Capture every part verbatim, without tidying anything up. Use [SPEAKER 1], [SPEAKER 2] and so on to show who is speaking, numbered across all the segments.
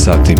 [SPEAKER 1] sati.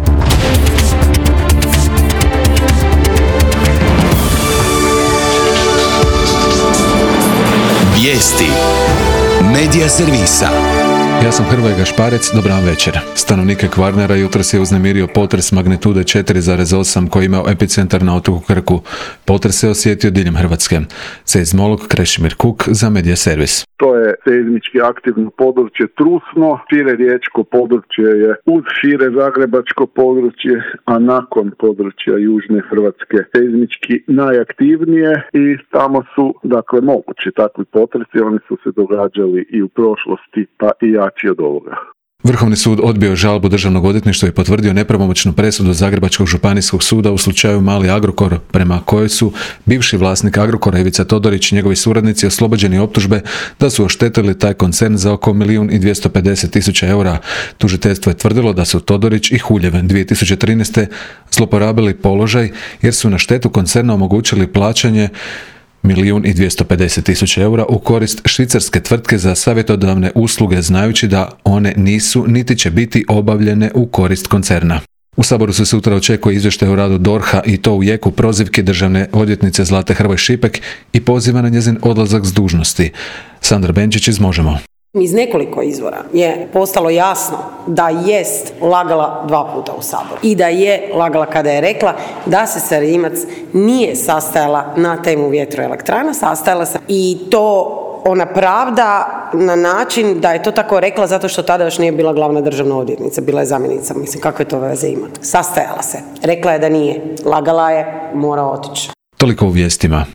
[SPEAKER 2] Vijesti Medija servisa.
[SPEAKER 1] Ja sam Hrvoje Gašparec, dobran večer. Stanovnike Kvarnera jutros je uznemirio potres magnitude četiri zarez osam koji je imao epicentar na otoku Krku. Potres se osjetio diljem Hrvatske. Seizmolog Krešimir Kuk za Medija servis.
[SPEAKER 3] To je seizmički aktivno područje Trusno, šire riječko područje je uz šire zagrebačko područje, a nakon područja južne Hrvatske seizmički najaktivnije i tamo su dakle mogući takvi potresi, oni su se događali i u prošlosti pa i jači od ovoga.
[SPEAKER 1] Vrhovni sud odbio žalbu Državnog odvjetništva i potvrdio nepravomoćnu presudu Zagrebačkog županijskog suda u slučaju Mali Agrokor, prema kojoj su bivši vlasnik Agrokora Ivica Todorić i njegovi suradnici oslobođeni optužbe da su oštetili taj koncern za oko milijun i dvjesto pedeset tisuća eura. Tužiteljstvo je tvrdilo da su Todorić i Huljev dvije tisuće trinaeste zloporabili položaj jer su na štetu koncerna omogućili plaćanje milijun i dvjesto pedeset tisuća eura u korist švicarske tvrtke za savjetodavne usluge, znajući da one nisu niti će biti obavljene u korist koncerna. U Saboru se sutra očekuje izvještaj o radu D O R H-a i to u jeku prozivke državne odvjetnice Zlate Hrvoj Šipek i poziva na njezin odlazak s dužnosti. Sandra Benčić iz Možemo.
[SPEAKER 4] Iz nekoliko izvora je postalo jasno da jest lagala dva puta u Saboru i da je lagala kada je rekla da se sa Rimac nije sastajala na temu vjetroelektrana, sastajala se i to ona pravda na način da je to tako rekla zato što tada još nije bila glavna državna odvjetnica, bila je zamjenica. Mislim, kakve to veze ima? Sastajala se. Rekla je da nije. Lagala je, mora otići.
[SPEAKER 1] Toliko u vijestima.